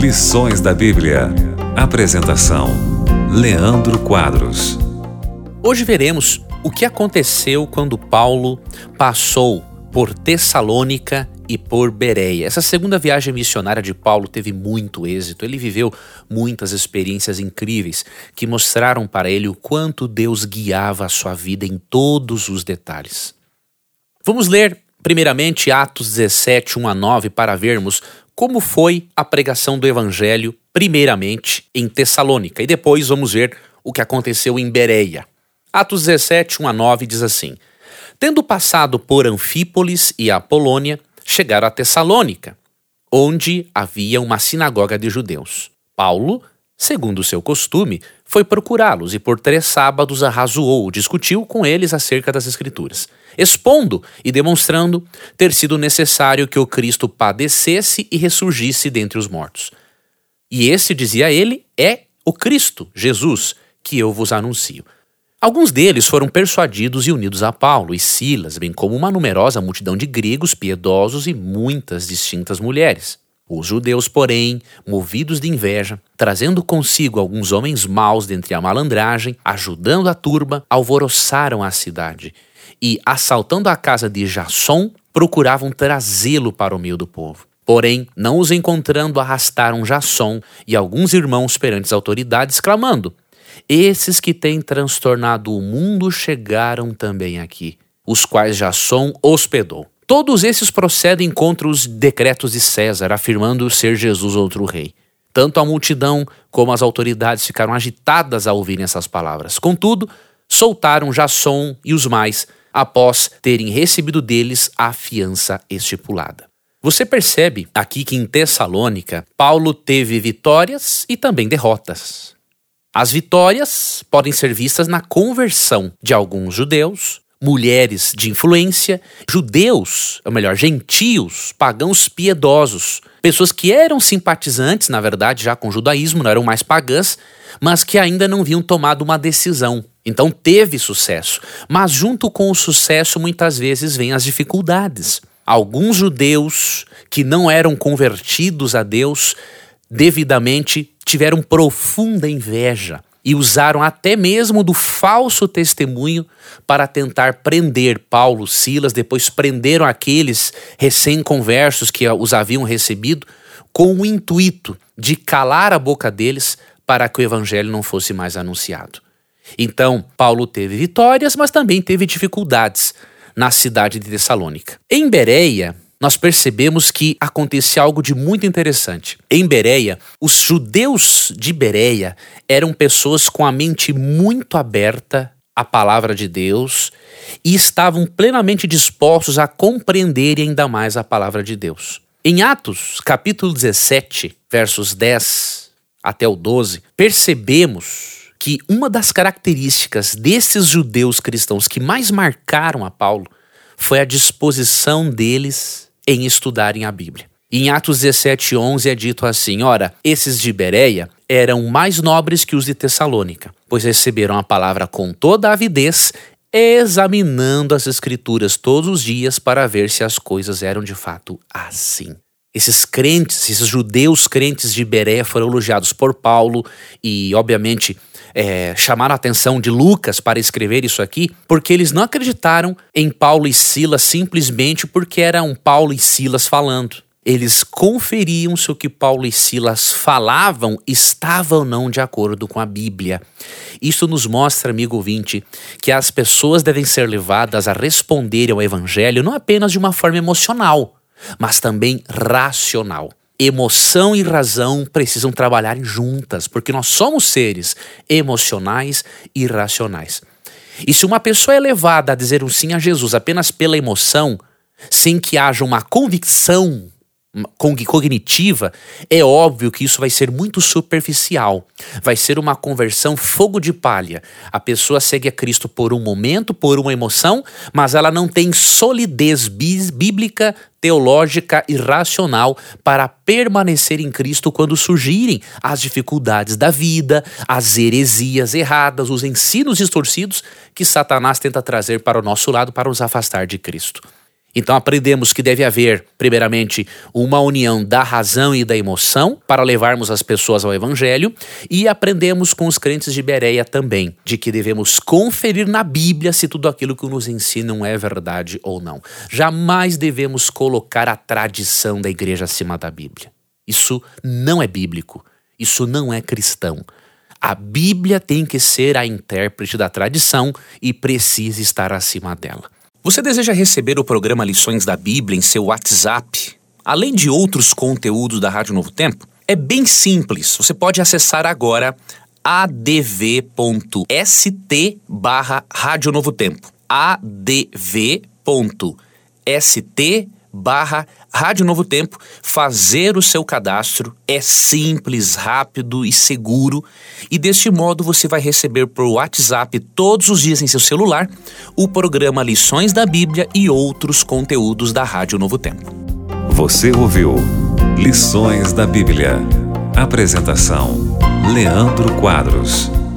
Lições da Bíblia. Apresentação: Leandro Quadros. Hoje veremos o que aconteceu quando Paulo passou por Tessalônica e por Bereia. Essa segunda viagem missionária de Paulo teve muito êxito. Ele viveu muitas experiências incríveis que mostraram para ele o quanto Deus guiava a sua vida em todos os detalhes. Vamos ler primeiramente Atos 17, 1-9 para vermos como foi a pregação do Evangelho primeiramente em Tessalônica e depois vamos ver o que aconteceu em Bereia. Atos 17, 1-9 diz assim: Tendo passado por Anfípolis e Apolônia, chegaram a Tessalônica, onde havia uma sinagoga de judeus. Paulo, segundo o seu costume, foi procurá-los e por 3 sábados arrazoou, discutiu com eles acerca das Escrituras, expondo e demonstrando ter sido necessário que o Cristo padecesse e ressurgisse dentre os mortos. E esse, dizia ele, é o Cristo, Jesus, que eu vos anuncio. Alguns deles foram persuadidos e unidos a Paulo e Silas, bem como uma numerosa multidão de gregos piedosos e muitas distintas mulheres. Os judeus, porém, movidos de inveja, trazendo consigo alguns homens maus dentre a malandragem, ajudando a turba, alvoroçaram a cidade e, assaltando a casa de Jasson, procuravam trazê-lo para o meio do povo. Porém, não os encontrando, arrastaram Jasson e alguns irmãos perante as autoridades, clamando: Esses que têm transtornado o mundo chegaram também aqui, os quais Jasson hospedou. Todos esses procedem contra os decretos de César, afirmando ser Jesus outro rei. Tanto a multidão como as autoridades ficaram agitadas ao ouvirem essas palavras. Contudo, soltaram Jasson e os mais, após terem recebido deles a fiança estipulada. Você percebe aqui que em Tessalônica, Paulo teve vitórias e também derrotas. As vitórias podem ser vistas na conversão de alguns judeus, mulheres de influência, judeus, ou melhor, gentios, pagãos piedosos, pessoas que eram simpatizantes, na verdade, já com o judaísmo, não eram mais pagãs, mas que ainda não haviam tomado uma decisão. Então teve sucesso, mas junto com o sucesso muitas vezes vêm as dificuldades. Alguns judeus que não eram convertidos a Deus devidamente tiveram profunda inveja e usaram até mesmo do falso testemunho para tentar prender Paulo, Silas, depois prenderam aqueles recém-conversos que os haviam recebido com o intuito de calar a boca deles para que o evangelho não fosse mais anunciado. Então, Paulo teve vitórias, mas também teve dificuldades na cidade de Tessalônica. Em Bereia, nós percebemos que acontecia algo de muito interessante. Em Bereia, os judeus de Bereia eram pessoas com a mente muito aberta à palavra de Deus e estavam plenamente dispostos a compreender ainda mais a palavra de Deus. Em Atos, capítulo 17, versos 10 até o 12, percebemos que uma das características desses judeus cristãos que mais marcaram a Paulo foi a disposição deles em estudarem a Bíblia. Em Atos 17:11 é dito assim: Ora, esses de Bereia eram mais nobres que os de Tessalônica, pois receberam a palavra com toda a avidez, examinando as Escrituras todos os dias para ver se as coisas eram de fato assim. Esses crentes, esses judeus crentes de Bereia foram elogiados por Paulo e, obviamente, chamaram a atenção de Lucas para escrever isso aqui, porque eles não acreditaram em Paulo e Silas simplesmente porque eram Paulo e Silas falando. Eles conferiam se o que Paulo e Silas falavam estava ou não de acordo com a Bíblia. Isso nos mostra, amigo ouvinte, que as pessoas devem ser levadas a responderem ao Evangelho não apenas de uma forma emocional, mas também racional. Emoção e razão precisam trabalhar juntas, porque nós somos seres emocionais e racionais. E se uma pessoa é levada a dizer um sim a Jesus apenas pela emoção, sem que haja uma convicção cognitiva, é óbvio que isso vai ser muito superficial. Vai ser uma conversão fogo de palha. A pessoa segue a Cristo por um momento, por uma emoção, mas ela não tem solidez bíblica, teológica e racional para permanecer em Cristo quando surgirem as dificuldades da vida, as heresias erradas, os ensinos distorcidos que Satanás tenta trazer para o nosso lado para nos afastar de Cristo. Então aprendemos que deve haver, primeiramente, uma união da razão e da emoção para levarmos as pessoas ao Evangelho, e aprendemos com os crentes de Bereia também, de que devemos conferir na Bíblia se tudo aquilo que nos ensinam é verdade ou não. Jamais devemos colocar a tradição da igreja acima da Bíblia. Isso não é bíblico, isso não é cristão. A Bíblia tem que ser a intérprete da tradição e precisa estar acima dela. Você deseja receber o programa Lições da Bíblia em seu WhatsApp, além de outros conteúdos da Rádio Novo Tempo? É bem simples, você pode acessar agora adv.st/Rádio Novo Tempo. adv.st/Rádio Novo Tempo, fazer o seu cadastro é simples, rápido e seguro, e deste modo você vai receber por WhatsApp todos os dias em seu celular o programa Lições da Bíblia e outros conteúdos da Rádio Novo Tempo. Você ouviu Lições da Bíblia. Apresentação: Leandro Quadros.